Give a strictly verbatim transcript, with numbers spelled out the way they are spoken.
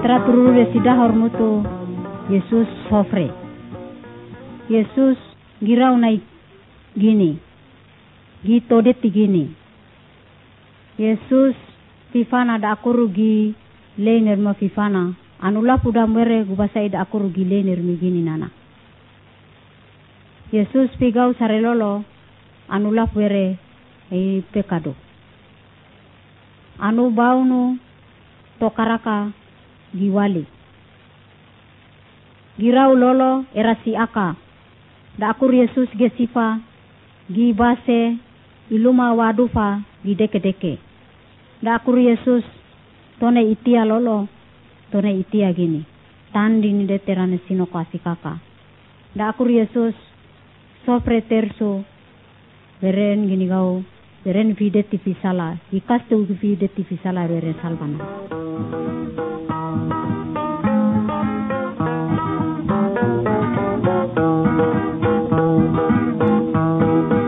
Teratururu resida hormutu Yesus sofre. Yesus girau naik gini. Gito deti gini. Yesus fifana da aku rugi leiner ma fifana. Anula puda mere gubasa ida aku rugi leiner mi gini nana. Yesus pigau sarelolo anula puere e pecado. Anu baunu tokaraka giwali. Girau lolo erasi aka. Da akur Yesus gesifa gibase iluma wadufa gideke-deke. Da akur Yesus tone itia lolo tone itia gini. Tandi ni deterane sinoko asikaka. Da akur Yesus sofre terso beren gini gau beren vide tivisala ikas tu vide tivisala beren salvana.